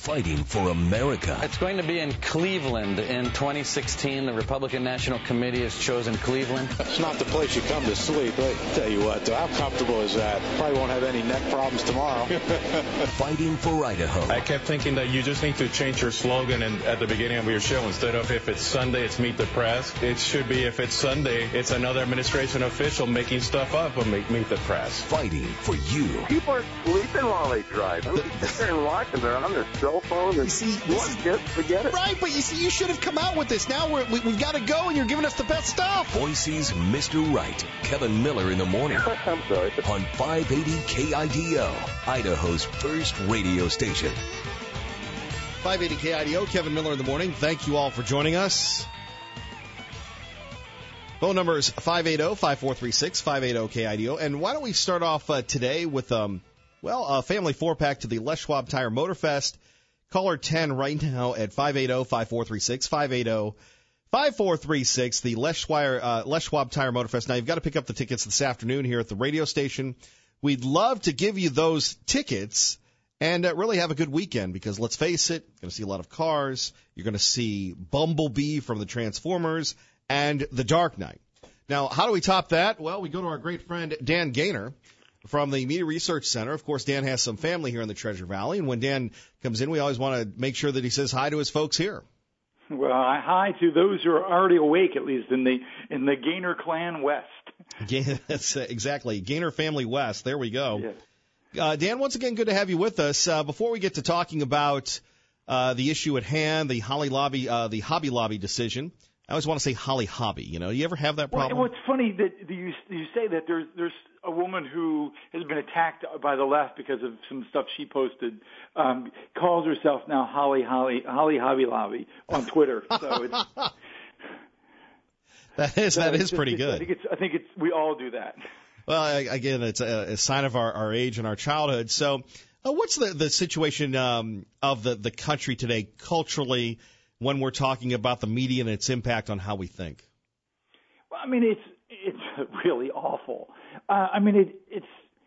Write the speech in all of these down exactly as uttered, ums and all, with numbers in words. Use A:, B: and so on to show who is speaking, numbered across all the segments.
A: fighting for America.
B: It's going to be in Cleveland in twenty sixteen. The Republican National Committee has chosen Cleveland.
C: It's not the place you come to sleep. I tell you what, how comfortable is that? Probably won't have any neck problems tomorrow.
A: Fighting for Idaho.
D: I kept thinking that you just need to change your slogan and at the beginning of your show. Instead of if it's Sunday, it's Meet the Press. It should be if it's Sunday, it's another administration official making stuff up and make Meet the Press.
A: Fighting for you.
E: People are sleeping while they drive. I mean, you sit there and watch them. They're on their cell phone. And
F: you see,
E: what? Just forget it.
F: Right, but you see, you should have come out with this. Now we're, we, we've got to go, and you're giving us the best stuff.
A: Boise's Mister Right, Kevin Miller in the morning.
E: I'm sorry.
A: On five eighty K I D O, Idaho's first radio station.
F: five eighty K I D O, Kevin Miller in the morning. Thank you all for joining us. Phone number is five eight zero, five four three six, five eight zero K I D O. And why don't we start off uh, today with, um, well, a family four-pack to the Les Schwab Tire Motor Fest. Caller ten right now at five eight zero, five four three six, five eight zero, five four three six, the Les Schwab, uh, Les Schwab Tire Motor Fest. Now, you've got to pick up the tickets this afternoon here at the radio station. We'd love to give you those tickets and uh, really have a good weekend because, let's face it, you're going to see a lot of cars. You're going to see Bumblebee from the Transformers and The Dark Knight. Now, how do we top that? Well, we go to our great friend Dan Gaynor from the Media Research Center. Of course, Dan has some family here in the Treasure Valley, and when Dan comes in, we always want to make sure that he says hi to his folks here.
G: Well, hi to those who are already awake, at least in the in the Gaynor clan West.
F: Yeah, that's uh, exactly Gaynor family West. There we go.
G: Yes.
F: Uh, Dan, once again, good to have you with us. Uh, before we get to talking about uh, the issue at hand, the Holly Lobby, uh, the Hobby Lobby decision. I always want to say Holly Hobby. You know, you ever have that problem?
G: Well, it's funny that you you say that there's there's a woman who has been attacked by the left because of some stuff she posted. Um, calls herself now Holly Holly Holly Hobby Lobby on Twitter. So it's
F: that is
G: so
F: that
G: it's
F: is
G: just,
F: pretty
G: it's,
F: good.
G: I think it's I think it's we all do that.
F: Well, again, it's a, a sign of our, our age and our childhood. So, uh, what's the the situation um, of the the country today culturally? When we're talking about the media and its impact on how we think?
G: Well, I mean, it's it's really awful. Uh, I mean, it, it's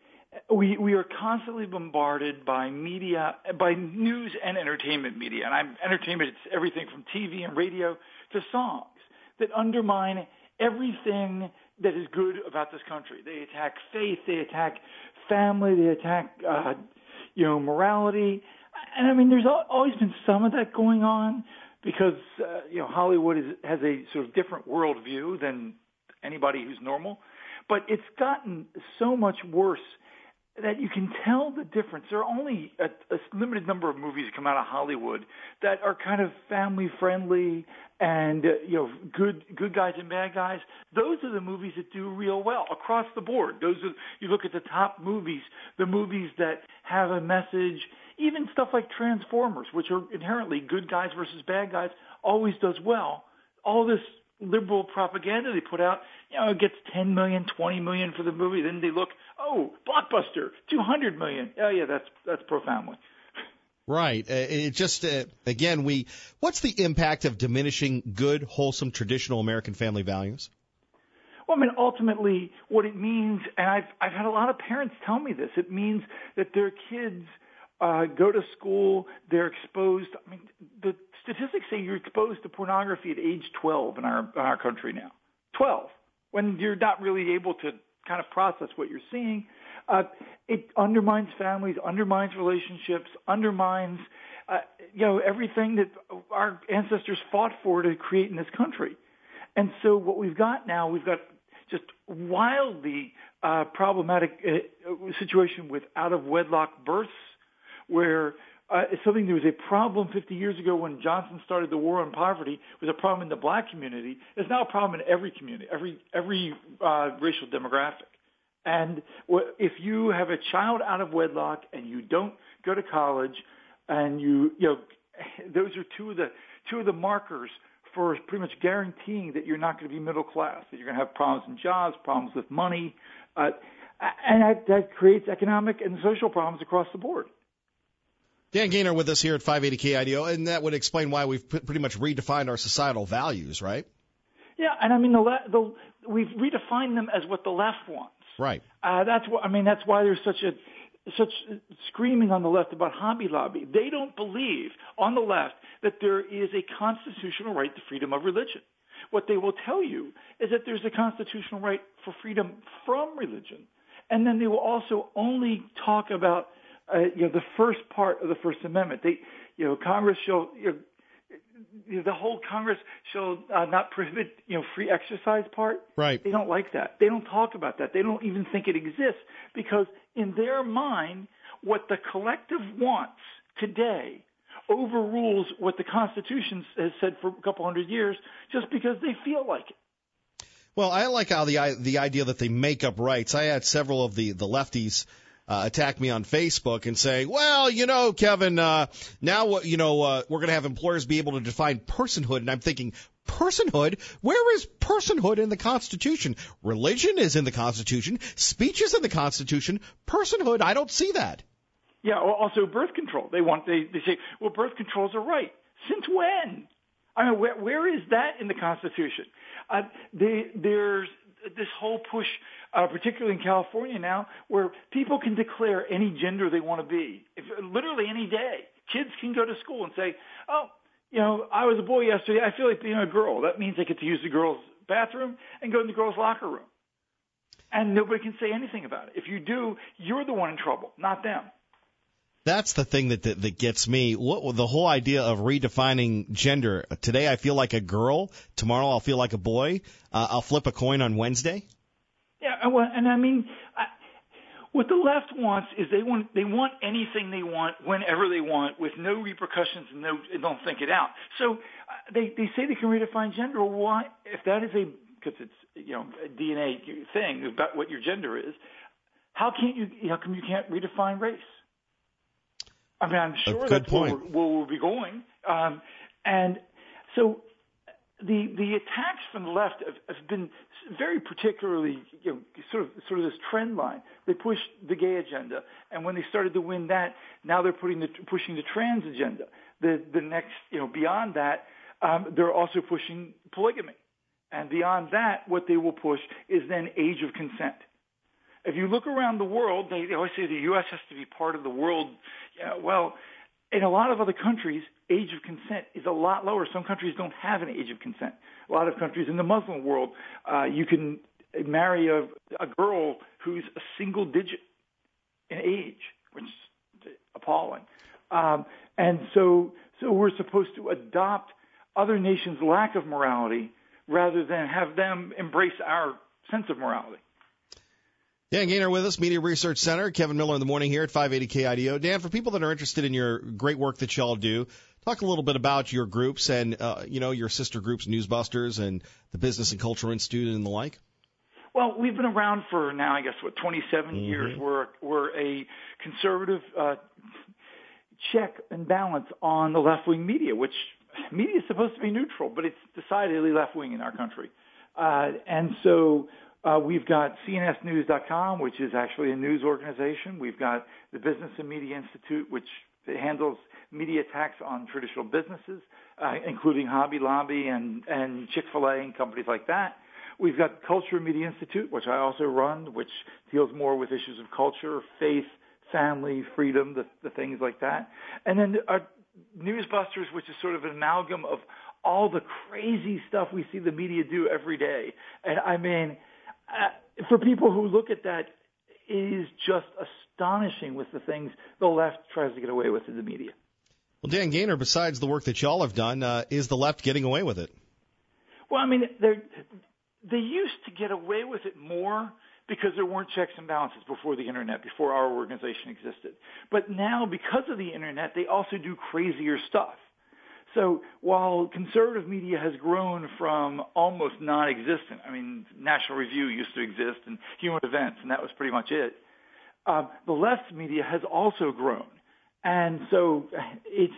G: we we are constantly bombarded by media, by news and entertainment media. And I'm entertainment. It's everything from T V and radio to songs that undermine everything that is good about this country. They attack faith. They attack family. They attack uh, you know morality. And I mean, there's always been some of that going on. Because, uh, you know, Hollywood is, has a sort of different worldview than anybody who's normal. But it's gotten so much worse that you can tell the difference. There are only a, a limited number of movies that come out of Hollywood that are kind of family-friendly and, uh, you know, good good guys and bad guys. Those are the movies that do real well across the board. Those are, you look at the top movies, the movies that have a message. Even stuff like Transformers, which are inherently good guys versus bad guys, always does well. All this liberal propaganda they put out, you know, it gets ten million, twenty million for the movie. Then they look, oh, Blockbuster, two hundred million. Oh, yeah, that's that's pro-family.
F: Right. Uh, it just, uh, again, we. what's the impact of diminishing good, wholesome, traditional American family values?
G: Well, I mean, ultimately, what it means, and I've I've had a lot of parents tell me this, it means that their kids Uh, go to school, they're exposed. I mean, the statistics say you're exposed to pornography at age twelve in our in our country now. twelve, when you're not really able to kind of process what you're seeing. Uh, it undermines families, undermines relationships, undermines, uh, you know, everything that our ancestors fought for to create in this country. And so what we've got now, we've got just wildly uh, problematic uh, situation with out-of-wedlock births, where uh, it's something that was a problem fifty years ago when Johnson started the war on poverty. It was a problem in the black community. It's now a problem in every community, every every uh, racial demographic. And if you have a child out of wedlock and you don't go to college, and you you know those are two of the two of the markers for pretty much guaranteeing that you're not going to be middle class, that you're going to have problems in jobs, problems with money, uh, and that, that creates economic and social problems across the board.
F: Dan Gaynor with us here at five eighty K I D O, and that would explain why we've pretty much redefined our societal values, right?
G: Yeah, and I mean, the, le- the we've redefined them as what the left wants.
F: Right.
G: Uh, that's what I mean. That's why there's such a such screaming on the left about Hobby Lobby. They don't believe on the left that there is a constitutional right to freedom of religion. What they will tell you is that there's a constitutional right for freedom from religion. And then they will also only talk about uh, you know, the first part of the First Amendment. They, you know, Congress shall, you know, the whole Congress shall uh, not prohibit, you know, free exercise part.
F: Right.
G: They don't like that. They don't talk about that. They don't even think it exists because in their mind, what the collective wants today overrules what the Constitution has said for a couple hundred years just because they feel like it.
F: Well, I like how the the idea that they make up rights. I had several of the, the lefties uh, attack me on Facebook and say, well, you know, Kevin, uh, now, you know, uh, we're going to have employers be able to define personhood. And I'm thinking, personhood? Where is personhood in the Constitution? Religion is in the Constitution. Speech is in the Constitution. Personhood, I don't see that.
G: Yeah, also birth control. They want they, they say, well, birth control is a right. Since when? I mean, where, where is that in the Constitution? Uh, they, there's this whole push, uh, particularly in California now, where people can declare any gender they want to be, if, literally any day. Kids can go to school and say, oh, you know, I was a boy yesterday. I feel like being a girl. That means they get to use the girls' bathroom and go in the girls' locker room. And nobody can say anything about it. If you do, you're the one in trouble, not them.
F: That's the thing that, that that gets me. What the whole idea of redefining gender. Today I feel like a girl. Tomorrow I'll feel like a boy. Uh, I'll flip a coin on Wednesday.
G: Yeah, and I mean, I, what the left wants is they want they want anything they want whenever they want with no repercussions and no they don't think it out. So uh, they they say they can redefine gender. Why, if that is a because it's you know a D N A thing about what your gender is, how can't you? How come you can't redefine race? I mean, I'm sure that's, that's where, where we'll be going. Um, and so the the attacks from the left have, have been very particularly, you know, sort of sort of this trend line. They pushed the gay agenda, and when they started to win that, now they're putting the, pushing the trans agenda. The the next, you know, beyond that, um, they're also pushing polygamy, and beyond that, what they will push is then age of consent. If you look around the world, they, they always say the U S has to be part of the world. Yeah, well, in a lot of other countries, age of consent is a lot lower. Some countries don't have an age of consent. A lot of countries in the Muslim world, uh, you can marry a, a girl who's a single digit in age, which is appalling. Um, and so, so we're supposed to adopt other nations' lack of morality rather than have them embrace our sense of morality.
F: Dan Gaynor with us, Media Research Center. Kevin Miller in the morning here at five eighty K I D O. Dan, for people that are interested in your great work that y'all do, talk a little bit about your groups and, uh, you know, your sister groups, Newsbusters and the Business and Culture Institute and the like.
G: Well, we've been around for now, I guess, what, twenty-seven
F: mm-hmm.
G: years. We're, we're a conservative uh, check and balance on the left-wing media, which media is supposed to be neutral, but it's decidedly left-wing in our country. Uh, and so... Uh, we've got C N S news dot com, which is actually a news organization. We've got the Business and Media Institute, which handles media attacks on traditional businesses, uh, including Hobby Lobby and, and Chick-fil-A and companies like that. We've got Culture Media Institute, which I also run, which deals more with issues of culture, faith, family, freedom, the, the things like that. And then our Newsbusters, which is sort of an amalgam of all the crazy stuff we see the media do every day. And I mean... Uh, for people who look at that, it is just astonishing with the things the left tries to get away with in the media.
F: Well, Dan Gaynor, besides the work that y'all have done, uh, is the left getting away with it?
G: Well, I mean, they used to get away with it more because there weren't checks and balances before the Internet, before our organization existed. But now, because of the Internet, they also do crazier stuff. So while conservative media has grown from almost non-existent, I mean, National Review used to exist and Human Events, and that was pretty much it, uh, the left's media has also grown. And so it's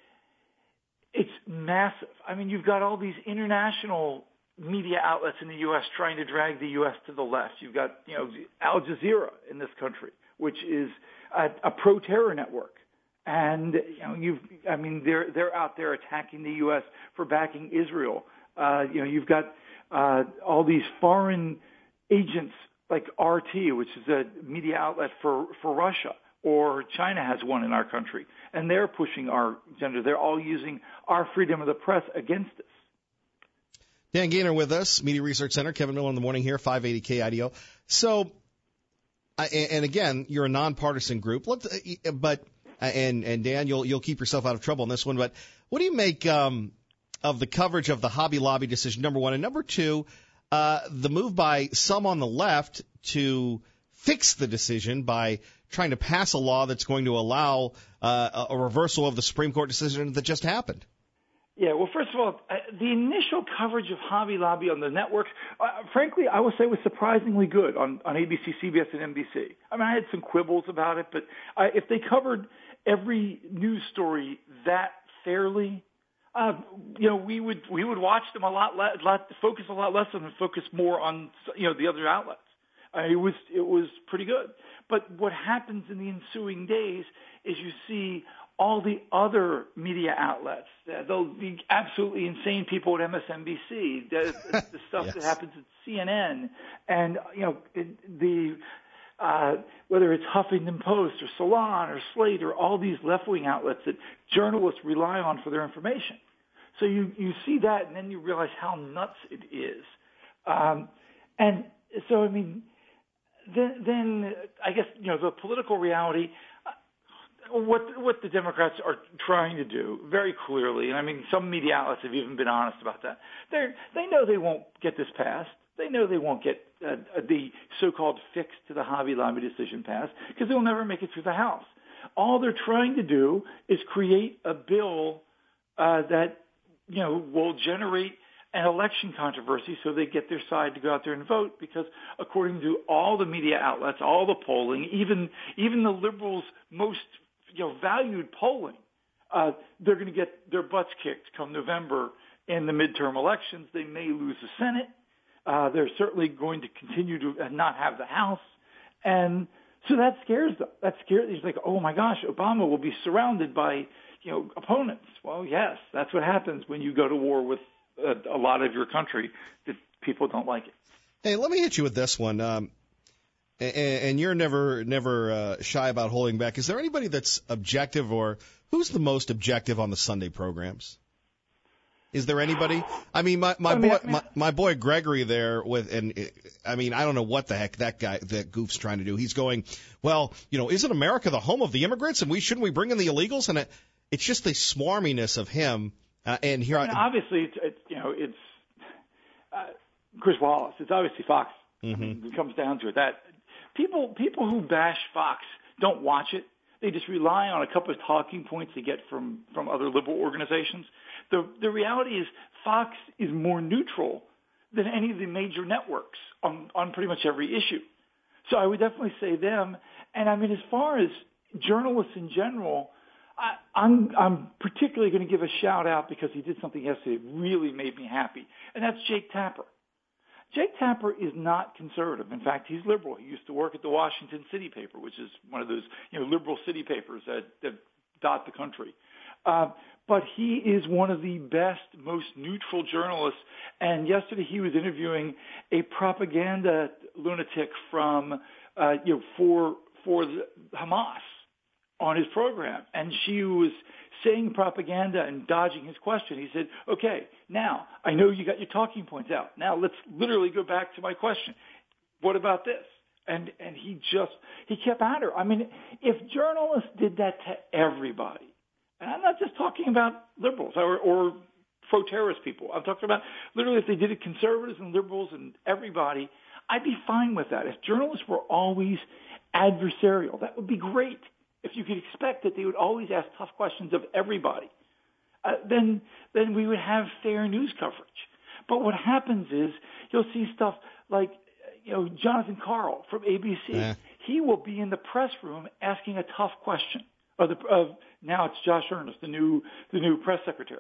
G: it's massive. I mean, you've got all these international media outlets in the U S trying to drag the U S to the left. You've got, you know, Al Jazeera in this country, which is a, a pro-terror network. And you know, you've, I mean, they're they're out there attacking the U S for backing Israel. Uh, you know, you've got uh, all these foreign agents like R T, which is a media outlet for for Russia, or China has one in our country, and they're pushing our agenda. They're all using our freedom of the press against us.
F: Dan Gaynor with us, Media Research Center. Kevin Miller in the morning here, five eighty K I D O. So, and again, you're a nonpartisan group, Let's, but and and Dan, you'll you'll keep yourself out of trouble on this one. But what do you make um, of the coverage of the Hobby Lobby decision? Number one, and number two, uh, the move by some on the left to fix the decision by trying to pass a law that's going to allow uh, a reversal of the Supreme Court decision that just happened.
G: Yeah, well, first of all, the initial coverage of Hobby Lobby on the networks, uh, frankly, I would say was surprisingly good on, on A B C, C B S, and N B C. I mean, I had some quibbles about it, but uh, if they covered every news story that fairly, uh, you know, we would we would watch them a lot less, lot, focus a lot less on them, focus more on, you know, the other outlets. Uh, it was it was pretty good. But what happens in the ensuing days is you see all the other media outlets, uh, the absolutely insane people at M S N B C, the, the stuff yes. that happens at C N N, and you know the uh, whether it's Huffington Post or Salon or Slate or all these left-wing outlets that journalists rely on for their information. So you you see that, and then you realize how nuts it is. Um, and so I mean, then then I guess you know the political reality. What what the Democrats are trying to do very clearly, and I mean some media outlets have even been honest about that. They they know they won't get this passed. They know they won't get uh, the so-called fix to the Hobby Lobby decision passed because they'll never make it through the House. All they're trying to do is create a bill uh, that you know will generate an election controversy, so they get their side to go out there and vote. Because according to all the media outlets, all the polling, even even the liberals' most you know, valued polling, uh, they're going to get their butts kicked come November in the midterm elections. They may lose the Senate. Uh, they're certainly going to continue to not have the House. And so that scares them. That scares, it's like, oh my gosh, Obama will be surrounded by, you know, opponents. Well, yes, that's what happens when you go to war with a, a lot of your country, that people don't like it.
F: Hey, let me hit you with this one. Um, And you're never never uh, shy about holding back. Is there anybody that's objective, or who's the most objective on the Sunday programs? Is there anybody? I mean, my my boy my, my boy Gregory there with, and I mean, I don't know what the heck that guy that goof's trying to do. He's going, well, you know, isn't America the home of the immigrants, and we shouldn't we bring in the illegals? And it, it's just the smarminess of him. Uh, and here,
G: I mean, obviously, it's, it's you know, it's uh, Chris Wallace. It's obviously Fox.
F: Mm-hmm.
G: I mean, it comes down to it. That. People people who bash Fox don't watch it. They just rely on a couple of talking points they get from, from other liberal organizations. The the reality is Fox is more neutral than any of the major networks on, on pretty much every issue. So I would definitely say them. And I mean, as far as journalists in general, I, I'm I'm particularly going to give a shout out because he did something yesterday that really made me happy, and that's Jake Tapper. Jake Tapper is not conservative. In fact, he's liberal. He used to work at the Washington City paper, which is one of those, you know, liberal city papers that, that dot the country. Uh, but he is one of the best, most neutral journalists. And yesterday he was interviewing a propaganda lunatic from, uh, you know, for for the Hamas on his program, and she was saying propaganda and dodging his question. He said, okay, now, I know you got your talking points out. Now let's literally go back to my question. What about this? And and he just, he kept at her. I mean, if journalists did that to everybody, and I'm not just talking about liberals or, or pro-terrorist people. I'm talking about literally if they did it conservatives and liberals and everybody, I'd be fine with that. If journalists were always adversarial, that would be great. If you could expect that they would always ask tough questions of everybody, uh, then then we would have fair news coverage. But what happens is you'll see stuff like, you know, Jonathan Karl from A B C. Yeah. He will be in the press room asking a tough question. Of the, of now it's Josh Earnest, the new the new press secretary,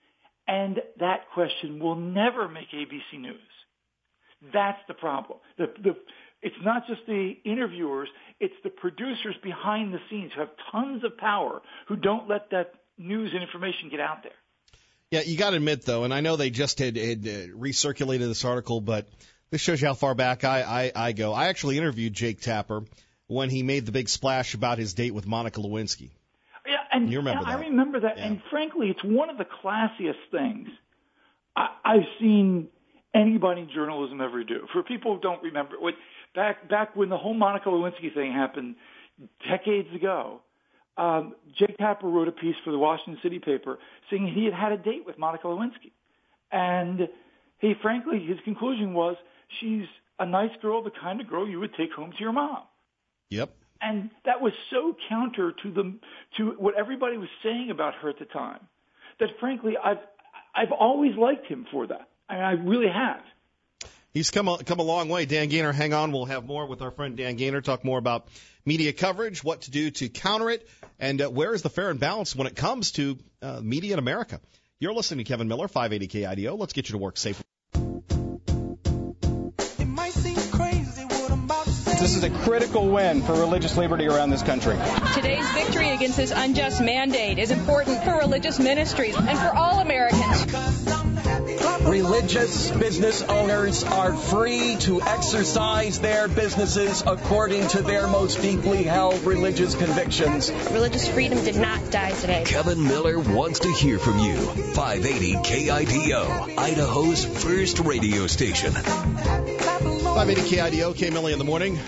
G: and that question will never make A B C News. That's the problem. The the It's not just the interviewers, it's the producers behind the scenes who have tons of power who don't let that news and information get out there.
F: Yeah, you got to admit, though, and I know they just had, had uh, recirculated this article, but this shows you how far back I, I, I go. I actually interviewed Jake Tapper when he made the big splash about his date with Monica Lewinsky.
G: Yeah, and,
F: you remember
G: and
F: that.
G: I remember that.
F: Yeah.
G: And frankly, it's one of the classiest things I, I've seen anybody in journalism ever do. For people who don't remember, what, back back when the whole Monica Lewinsky thing happened decades ago, um, Jake Tapper wrote a piece for the Washington City paper saying he had had a date with Monica Lewinsky. And he, frankly, his conclusion was she's a nice girl, the kind of girl you would take home to your mom.
F: Yep.
G: And that was so counter to the to what everybody was saying about her at the time that, frankly, I've I've always liked him for that. I mean, I really have.
F: He's come a, come a long way. Dan Gaynor, hang on. We'll have more with our friend Dan Gaynor, talk more about media coverage, what to do to counter it, and uh, where is the fair and balance when it comes to uh, media in America. You're listening to Kevin Miller, five eighty K I D O. Let's get you to work safely.
H: This is a critical win for religious liberty around this country.
I: Today's victory against this unjust mandate is important for religious ministries and for all Americans.
J: Religious business owners are free to exercise their businesses according to their most deeply held religious convictions.
K: Religious freedom did not die today.
A: Kevin Miller wants to hear from you. five eighty K I D O, Idaho's first radio station.
F: five eighty K I D O, K Millie in the morning.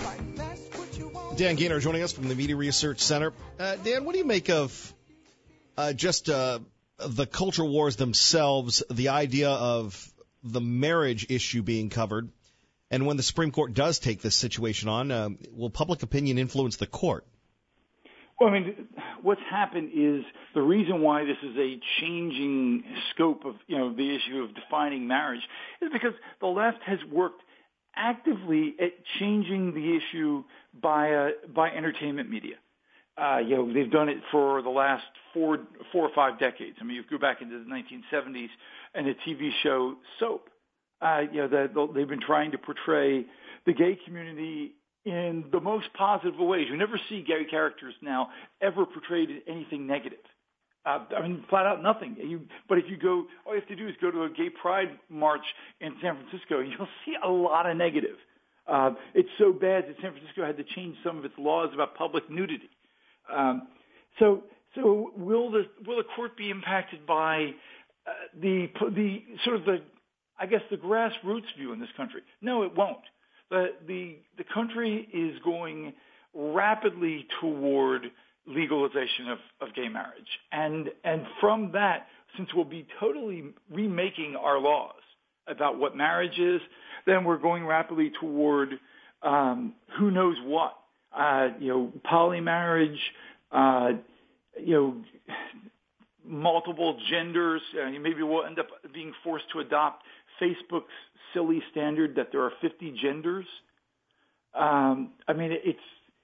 F: Dan Gaynor joining us from the Media Research Center. Uh, Dan, what do you make of uh, just uh, the culture wars themselves, the idea of the marriage issue being covered, and when the Supreme Court does take this situation on, uh, will public opinion influence the court?
G: Well, I mean, what's happened is the reason why this is a changing scope of, you know, the issue of defining marriage is because the left has worked actively at changing the issue by uh, by entertainment media. Uh, you know, they've done it for the last four four or five decades. I mean, you go back into the nineteen seventies and the T V show Soap. Uh, you know, the, they've been trying to portray the gay community in the most positive of ways. You never see gay characters now ever portrayed in anything negative. Uh, I mean, flat out nothing. You, but if you go, all you have to do is go to a gay pride march in San Francisco, you'll see a lot of negative. Uh, it's so bad that San Francisco had to change some of its laws about public nudity. Um, so, so will the will the court be impacted by uh, the the sort of the, I guess, the grassroots view in this country? No, it won't. The the the country is going rapidly toward legalization of, of gay marriage. And and from that, since we'll be totally remaking our laws about what marriage is, then we're going rapidly toward um, who knows what. Uh, you know, polymarriage, uh, you know, multiple genders. Uh, maybe we'll end up being forced to adopt Facebook's silly standard that there are fifty genders. Um, I mean, it's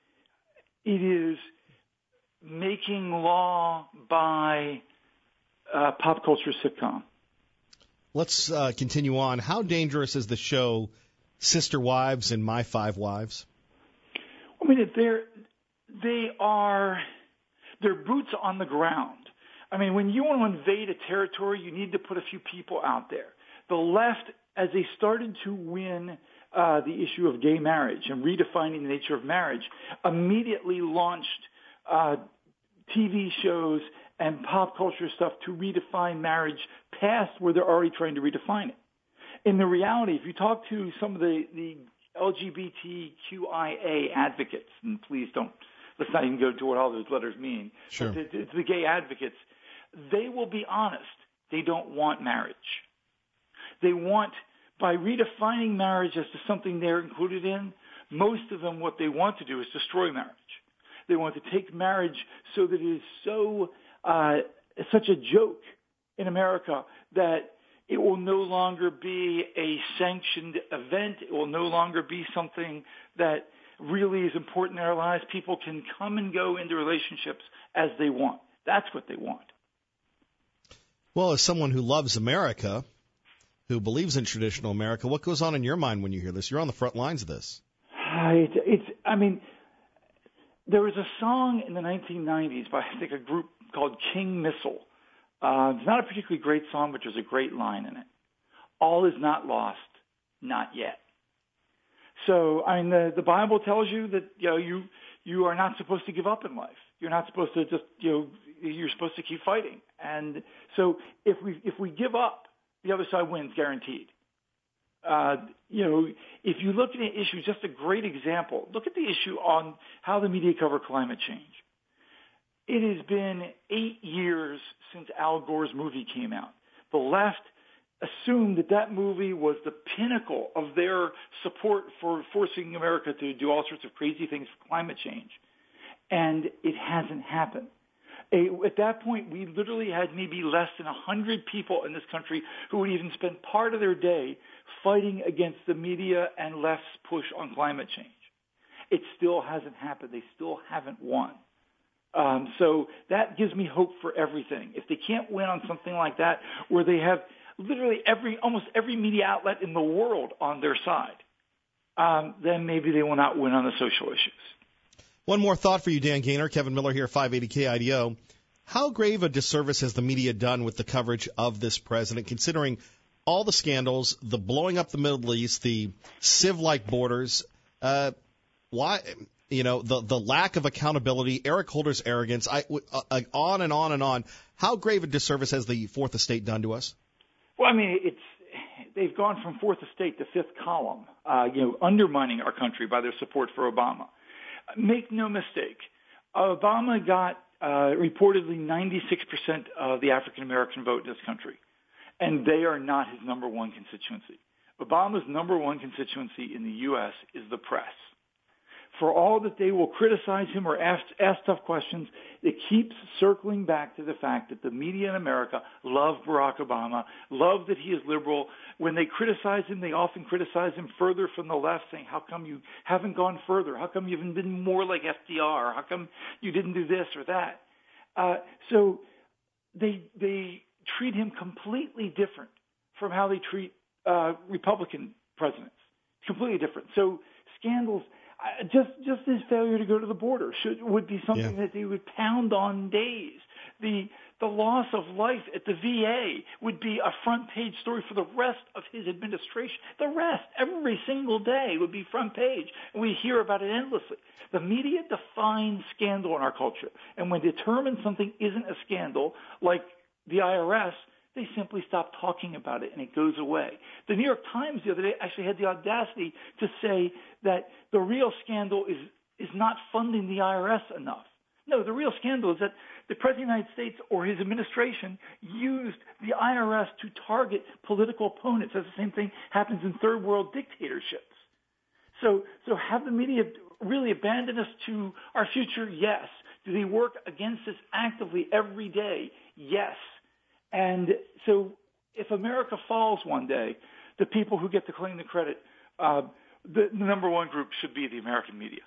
G: it is making law by uh, pop culture sitcom.
F: Let's uh, continue on. How dangerous is the show Sister Wives and My Five Wives?
G: I mean, they're they are they're boots on the ground. I mean, when you want to invade a territory, you need to put a few people out there. The left, as they started to win uh, the issue of gay marriage and redefining the nature of marriage, immediately launched uh, T V shows and pop culture stuff to redefine marriage past where they're already trying to redefine it. In the reality, if you talk to some of the, the L G B T Q I A advocates, and please don't, let's not even go into what all those letters mean.
F: Sure.
G: But the, the gay advocates, they will be honest. They don't want marriage. They want, by redefining marriage as to something they're included in, most of them, what they want to do is destroy marriage. They want to take marriage so that it is so, uh, such a joke in America that it will no longer be a sanctioned event. It will no longer be something that really is important in our lives. People can come and go into relationships as they want. That's what they want.
F: Well, as someone who loves America, who believes in traditional America, what goes on in your mind when you hear this? You're on the front lines of this.
G: It's, it's I mean, there was a song in the nineteen nineties by, I think, a group called King Missile. Uh, it's not a particularly great song, but there's a great line in it. All is not lost, not yet. So, I mean, the, the Bible tells you that, you know, you, you are not supposed to give up in life. You're not supposed to just, you know, you're supposed to keep fighting. And so if we if we give up, the other side wins guaranteed. Uh, you know, if you look at an issue, just a great example, look at the issue on how the media cover climate change. It has been eight years since Al Gore's movie came out. The left assumed that that movie was the pinnacle of their support for forcing America to do all sorts of crazy things for climate change. And it hasn't happened. A, at that point, we literally had maybe less than one hundred people in this country who would even spend part of their day fighting against the media and left's push on climate change. It still hasn't happened. They still haven't won. Um, so that gives me hope for everything. If they can't win on something like that, where they have literally every, almost every media outlet in the world on their side, um, then maybe they will not win on the social issues.
F: One more thought for you, Dan Gaynor. Kevin Miller here, five eighty K I D O. How grave a disservice has the media done with the coverage of this president, considering all the scandals, the blowing up the Middle East, the Civ-like borders, uh, why, you know, the the lack of accountability, Eric Holder's arrogance, I, uh, on and on and on. How grave a disservice has the Fourth Estate done to us?
G: Well, I mean, it's they've gone from Fourth Estate to Fifth Column, uh, you know, undermining our country by their support for Obama. Make no mistake, Obama got uh, reportedly ninety-six percent of the African-American vote in this country, and they are not his number one constituency. Obama's number one constituency in the U S is the press. For all that they will criticize him or ask, ask tough questions, it keeps circling back to the fact that the media in America love Barack Obama, love that he is liberal. When they criticize him, they often criticize him further from the left, saying, how come you haven't gone further? How come you haven't been more like F D R? How come you didn't do this or that? Uh, so they they treat him completely different from how they treat uh, Republican presidents. Completely different. So scandals... Uh, just just his failure to go to the border should would be something yeah. that they would pound on days. The the loss of life at the V A would be a front page story for the rest of his administration. The rest, every single day, would be front page, and we hear about it endlessly. The media defines scandal in our culture, and when determines something isn't a scandal, like the I R S, they simply stop talking about it and it goes away. The New York Times the other day actually had the audacity to say that the real scandal is, is not funding the I R S enough. No, the real scandal is that the President of the United States or his administration used the I R S to target political opponents. That's the same thing happens in third world dictatorships. So, so have the media really abandoned us to our future? Yes. Do they work against us actively every day? Yes. And so if America falls one day, the people who get to claim the credit, uh, the, the number one group should be the American media.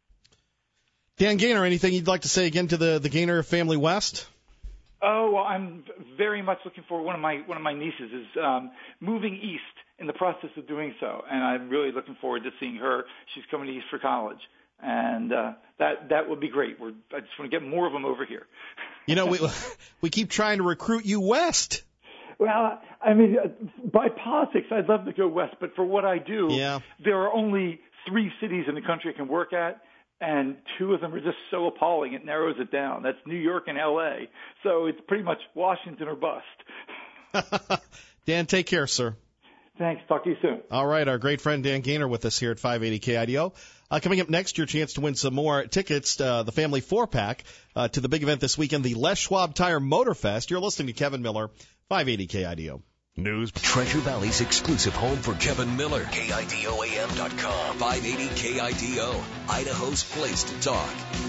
F: Dan Gaynor, anything you'd like to say again to the, the Gaynor family West?
G: Oh, well, I'm very much looking forward. One of my one of my nieces is um, moving east in the process of doing so, and I'm really looking forward to seeing her. She's coming east for college. And uh, that that would be great. We're, I just want to get more of them over here.
F: You know, we we keep trying to recruit you west.
G: Well, I mean, by politics, I'd love to go west, but for what I do,
F: yeah.
G: there are only three cities in the country I can work at, and two of them are just so appalling it narrows it down. That's New York and L A. So it's pretty much Washington or bust.
F: Dan, take care, sir.
G: Thanks. Talk to you soon.
F: All right, our great friend Dan Gaynor with us here at five eighty K I D O. Uh, coming up next, your chance to win some more tickets, uh, the family four-pack, uh, to the big event this weekend, the Les Schwab Tire Motor Fest. You're listening to Kevin Miller, five eighty K I D O.
A: News. Treasure Valley's exclusive home for Kevin Miller. K I D O A M dot com. five eighty K I D O. Idaho's place to talk.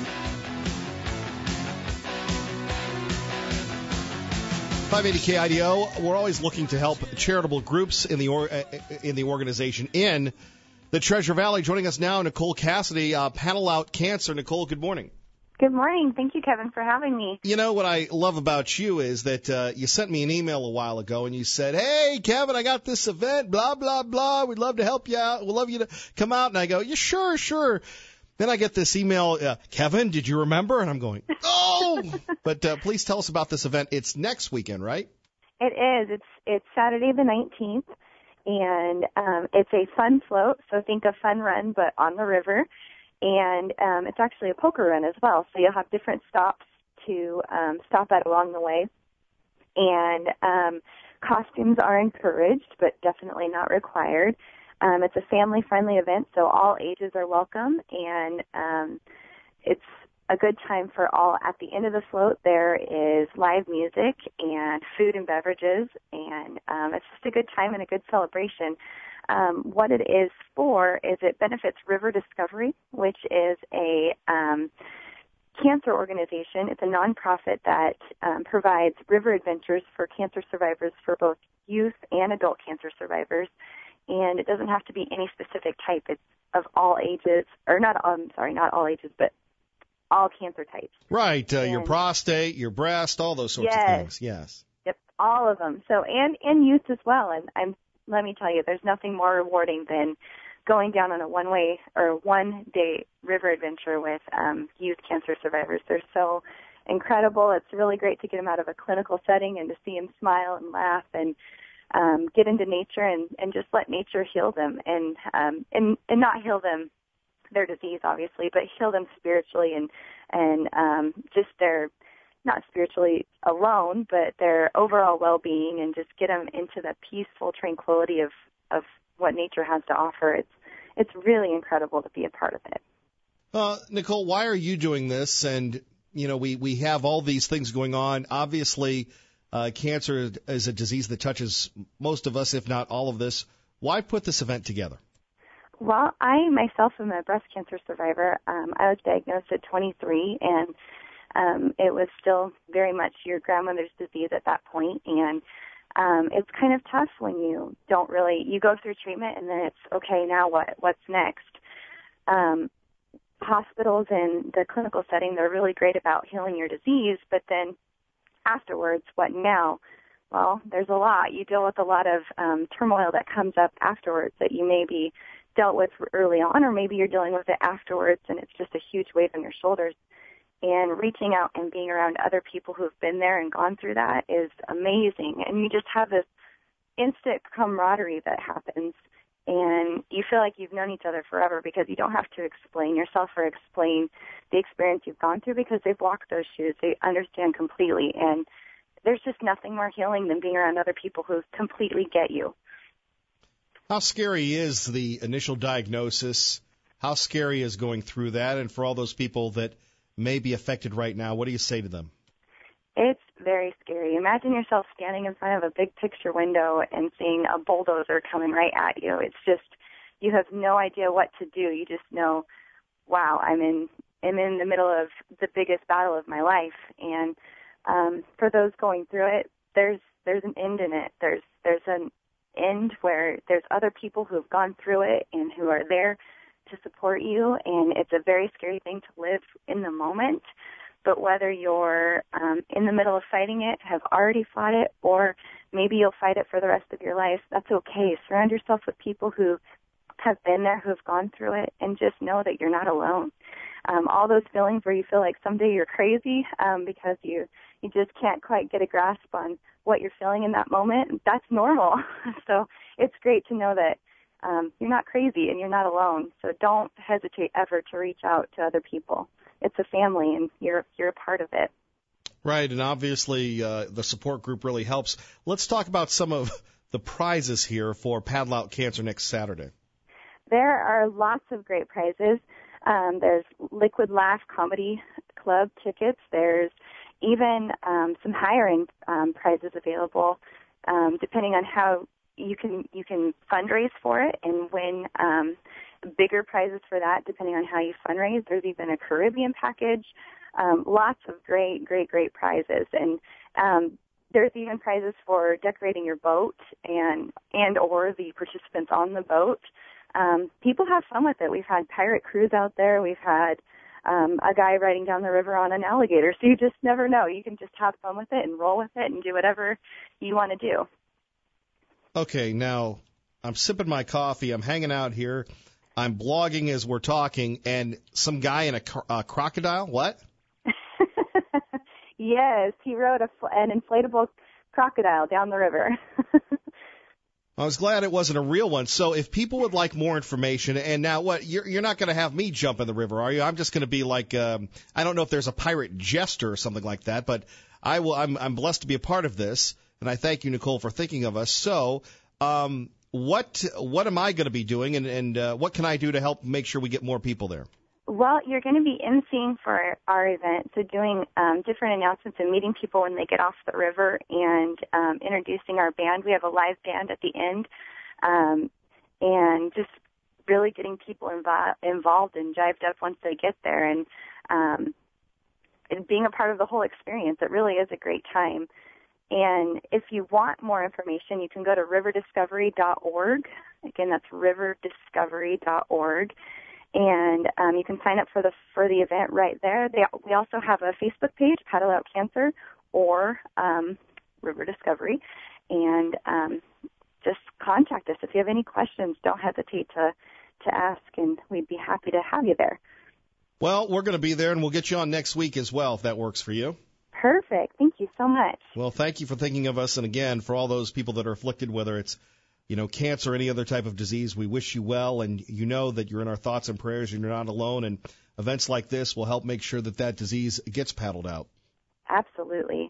F: five eighty K I D O. We're always looking to help charitable groups in the or, uh, in the organization in the Treasure Valley. Joining us now, Nicole Cassidy, uh, Panel Out Cancer. Nicole, good morning.
L: Good morning. Thank you, Kevin, for having me.
F: You know, what I love about you is that uh, you sent me an email a while ago and you said, hey, Kevin, I got this event, blah, blah, blah. We'd love to help you out. We'd love you to come out. And I go, yeah, sure, sure. Then I get this email, uh, Kevin, did you remember? And I'm going, oh! But uh, please tell us about this event. It's next weekend, right?
L: It is. It's it's Saturday the nineteenth, and um, it's a fun float. So think of fun run, but on the river. and um, it's actually a poker run as well. So you'll have different stops to um, stop at along the way, and um, costumes are encouraged, but definitely not required. Um, it's a family-friendly event, so all ages are welcome, and um, it's a good time for all. At the end of the float, there is live music and food and beverages, and um, it's just a good time and a good celebration. Um, what it is for is it benefits River Discovery, which is a um, cancer organization. It's a nonprofit that um, provides river adventures for cancer survivors, for both youth and adult cancer survivors. And it doesn't have to be any specific type. It's of all ages, or not, I'm sorry, not all ages, but all cancer types.
F: Right, uh, your prostate, your breast, all those sorts
L: yes,
F: of things, yes.
L: Yep, all of them. So, and, and youth as well. And I'm, let me tell you, there's nothing more rewarding than going down on a one-way or one-day river adventure with um, youth cancer survivors. They're so incredible. It's really great to get them out of a clinical setting and to see them smile and laugh and Um, get into nature and, and just let nature heal them and, um, and, and not heal them, their disease obviously, but heal them spiritually and, and, um, just their, not spiritually alone, but their overall well-being, and just get them into the peaceful tranquility of, of what nature has to offer. It's, it's really incredible to be a part of it.
F: Uh, Nicole, why are you doing this? And, you know, we, we have all these things going on. Obviously, Uh, cancer is a disease that touches most of us, if not all of this. Why put this event together?
L: Well, I myself am a breast cancer survivor. Um, I was diagnosed at twenty-three, and um, it was still very much your grandmother's disease at that point. And um, it's kind of tough when you don't really, you go through treatment and then it's, okay, now what? What's next? Um, hospitals and the clinical setting, they're really great about healing your disease, but then afterwards, what now? Well, there's a lot. You deal with a lot of um, turmoil that comes up afterwards that you maybe dealt with early on, or maybe you're dealing with it afterwards, and it's just a huge weight on your shoulders. And reaching out and being around other people who've been there and gone through that is amazing. And you just have this instant camaraderie that happens, and you feel like you've known each other forever because you don't have to explain yourself or explain the experience you've gone through, because they've walked those shoes. They understand completely, and there's just nothing more healing than being around other people who completely get you.
F: How scary is the initial diagnosis? How scary is going through that? And for all those people that may be affected right now, what do you say to them?
L: It's very scary. Imagine yourself standing in front of a big picture window and seeing a bulldozer coming right at you. It's just, you have no idea what to do. You just know, wow, I'm in, I'm in the middle of the biggest battle of my life. And um, for those going through it, there's there's an end in it. There's there's an end where there's other people who have gone through it and who are there to support you. And it's a very scary thing to live in the moment. But whether you're um, in the middle of fighting it, have already fought it, or maybe you'll fight it for the rest of your life, that's okay. Surround yourself with people who have been there, who have gone through it, and just know that you're not alone. Um, all those feelings where you feel like someday you're crazy um, because you, you just can't quite get a grasp on what you're feeling in that moment, that's normal. So it's great to know that um, you're not crazy and you're not alone. So don't hesitate ever to reach out to other people. It's a family, and you're you're a part of it.
F: Right, and obviously uh, the support group really helps. Let's talk about some of the prizes here for Paddle Out Cancer next Saturday.
L: There are lots of great prizes. Um, there's Liquid Laugh Comedy Club tickets. There's even um, some higher-end um, prizes available, um, depending on how you can you can fundraise for it and win um, bigger prizes for that, depending on how you fundraise. There's even a Caribbean package. Um, lots of great, great, great prizes. And um, there's even prizes for decorating your boat and and or the participants on the boat. Um, people have fun with it. We've had pirate crews out there. We've had um, a guy riding down the river on an alligator. So you just never know. You can just have fun with it and roll with it and do whatever you want to do.
F: Okay, now I'm sipping my coffee. I'm hanging out here. I'm blogging as we're talking, and some guy in a, a crocodile, what?
L: Yes, he rode a, an inflatable crocodile down the river.
F: I was glad it wasn't a real one. So if people would like more information, and now what, you're, you're not going to have me jump in the river, are you? I'm just going to be like, um, I don't know if there's a pirate jester or something like that, but I will, I'm, I'm blessed to be a part of this, and I thank you, Nicole, for thinking of us. So, um, what, what am I going to be doing, and, and uh, what can I do to help make sure we get more people there?
L: Well, you're going to be emceeing for our event, so doing um, different announcements and meeting people when they get off the river and um, introducing our band. We have a live band at the end, um, and just really getting people invo- involved and jived up once they get there, and, um, and being a part of the whole experience. It really is a great time. And if you want more information, you can go to river discovery dot org. Again, that's river discovery dot org. And um, you can sign up for the for the event right there. They, we also have a Facebook page, Paddle Out Cancer, or um, River Discovery. And um, just contact us. If you have any questions, don't hesitate to, to ask, and we'd be happy to have you there.
F: Well, we're going to be there, and we'll get you on next week as well, if that works for you.
L: Perfect. Thank you so much.
F: Well, thank you for thinking of us. And, again, for all those people that are afflicted, whether it's you know, cancer or any other type of disease, we wish you well, and you know that you're in our thoughts and prayers and you're not alone, and events like this will help make sure that that disease gets paddled out.
L: Absolutely.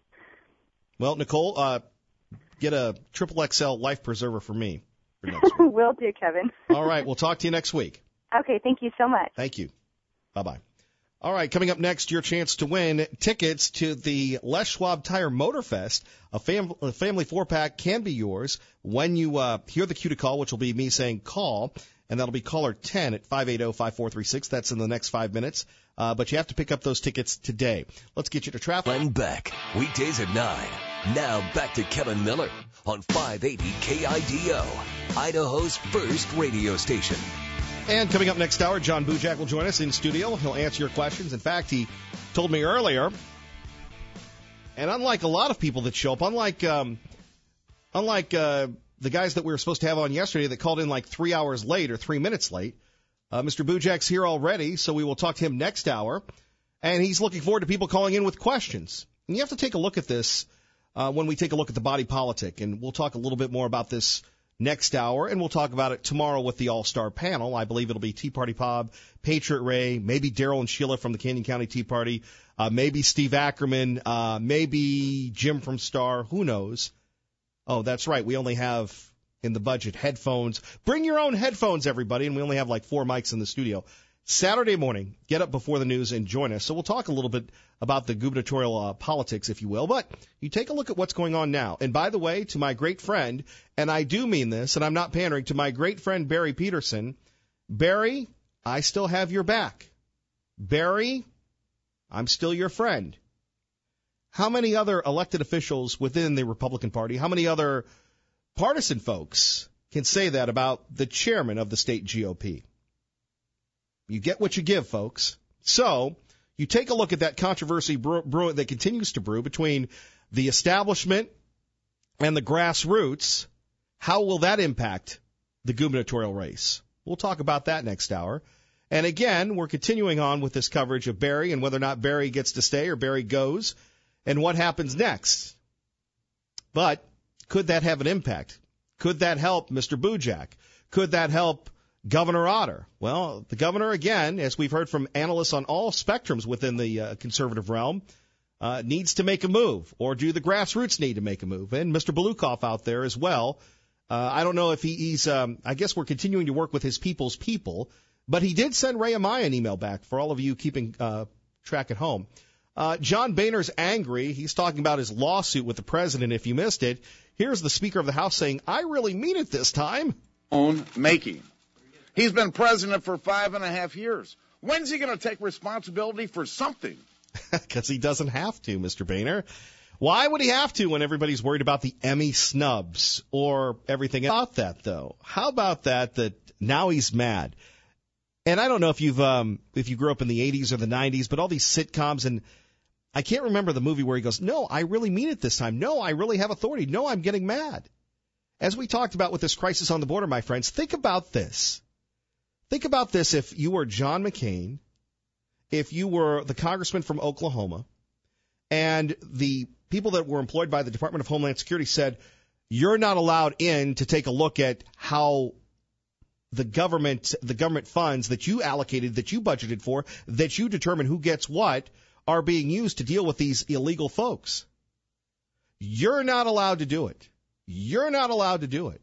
F: Well, Nicole, uh, get a triple X L life preserver for me for next week.
L: Will do, Kevin.
F: All right, we'll talk to you next week.
L: Okay, thank you so much.
F: Thank you. Bye-bye. All right, coming up next, your chance to win tickets to the Les Schwab Tire Motor Fest. A, fam- a family four-pack can be yours when you uh, hear the cue to call, which will be me saying call, and that'll be caller ten at five eight zero, five four three six. That's in the next five minutes. Uh, but you have to pick up those tickets today. Let's get you to traffic.
A: Glenn Beck, weekdays at nine. Now back to Kevin Miller on five eighty K I D O, Idaho's first radio station.
F: And coming up next hour, John Bujak will join us in studio. He'll answer your questions. In fact, he told me earlier, and unlike a lot of people that show up, unlike um, unlike uh, the guys that we were supposed to have on yesterday that called in like three hours late or three minutes late, uh, Mister Bujak's here already, so we will talk to him next hour. And he's looking forward to people calling in with questions. And you have to take a look at this uh, when we take a look at the body politic, and we'll talk a little bit more about this next hour, and we'll talk about it tomorrow with the All-Star panel. I believe it'll be Tea Party Bob, Patriot Ray, maybe Daryl and Sheila from the Canyon County Tea Party, uh, maybe Steve Ackerman, uh, maybe Jim from Star, who knows. Oh, that's right, we only have in the budget headphones. Bring your own headphones, everybody, and we only have like four mics in the studio. Saturday morning, get up before the news and join us. So we'll talk a little bit about the gubernatorial uh, politics, if you will. But you take a look at what's going on now. And by the way, to my great friend, and I do mean this, and I'm not pandering, to my great friend Barry Peterson, Barry, I still have your back. Barry, I'm still your friend. How many other elected officials within the Republican Party, how many other partisan folks can say that about the chairman of the state G O P? You get what you give, folks. So you take a look at that controversy brew, brew, that continues to brew between the establishment and the grassroots. How will that impact the gubernatorial race? We'll talk about that next hour. And again, we're continuing on with this coverage of Barry and whether or not Barry gets to stay or Barry goes and what happens next. But could that have an impact? Could that help Mister Bujak? Could that help Governor Otter? Well, the governor, again, as we've heard from analysts on all spectrums within the uh, conservative realm, uh, needs to make a move. Or do the grassroots need to make a move? And Mister Belukoff out there as well. Uh, I don't know if he, he's, um, I guess we're continuing to work with his people's people, but he did send Ray Amaya an email back for all of you keeping uh, track at home. Uh, John Boehner's angry. He's talking about his lawsuit with the president. If you missed it, here's the Speaker of the House saying, I really mean it this time.
M: Own making. He's been president for five and a half years. When's he going to take responsibility for something?
F: Because he doesn't have to, Mister Boehner. Why would he have to when everybody's worried about the Emmy snubs or everything about that, though? How about that, that now he's mad? And I don't know if you've um, if you grew up in the eighties or the nineties, but all these sitcoms, and I can't remember the movie where he goes, no, I really mean it this time. No, I really have authority. No, I'm getting mad. As we talked about with this crisis on the border, my friends, think about this. Think about this if you were John McCain, if you were the congressman from Oklahoma, and the people that were employed by the Department of Homeland Security said, You're not allowed in to take a look at how the government, the government funds that you allocated, that you budgeted for, that you determine who gets what, are being used to deal with these illegal folks. You're not allowed to do it. You're not allowed to do it.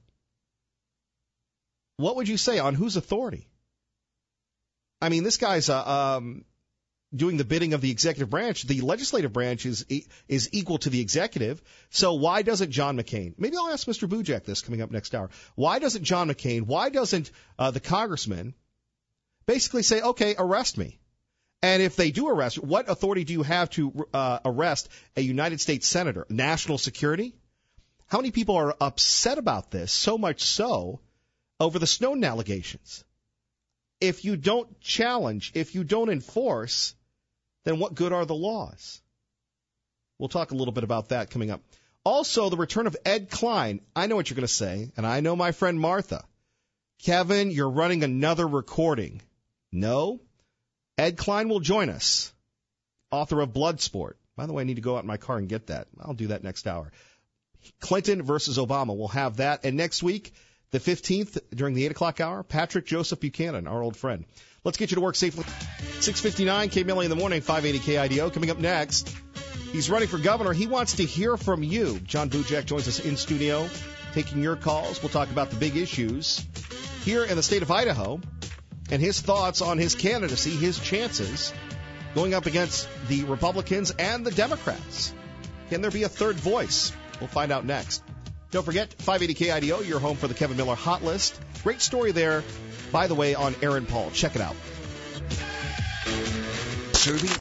F: What would you say? On whose authority? I mean, this guy's uh, um, doing the bidding of the executive branch. The legislative branch is is equal to the executive. So why doesn't John McCain? Maybe I'll ask Mister Bujek this coming up next hour. Why doesn't John McCain, why doesn't uh, the congressman basically say, okay, arrest me? And if they do arrest, what authority do you have to uh, arrest a United States senator? National security? How many people are upset about this, so much so, over the Snowden allegations? If you don't challenge, if you don't enforce, then what good are the laws? We'll talk a little bit about that coming up. Also, the return of Ed Klein. I know what you're going to say, and I know my friend Martha. Kevin, you're running another recording. No. Ed Klein will join us, author of Bloodsport. By the way, I need to go out in my car and get that. I'll do that next hour. Clinton versus Obama. We'll have that. And next week, the fifteenth, during the eight o'clock hour, Patrick Joseph Buchanan, our old friend. Let's get you to work safely. six fifty-nine, K Millie in the morning, five eighty K I D O. Coming up next, he's running for governor. He wants to hear from you. John Bujek joins us in studio, taking your calls. We'll talk about the big issues here in the state of Idaho and his thoughts on his candidacy, his chances, going up against the Republicans and the Democrats. Can there be a third voice? We'll find out next. Don't forget, five eighty K I D O, your home for the Kevin Miller Hot List. Great story there, by the way, on Aaron Paul. Check it out.
A: Serving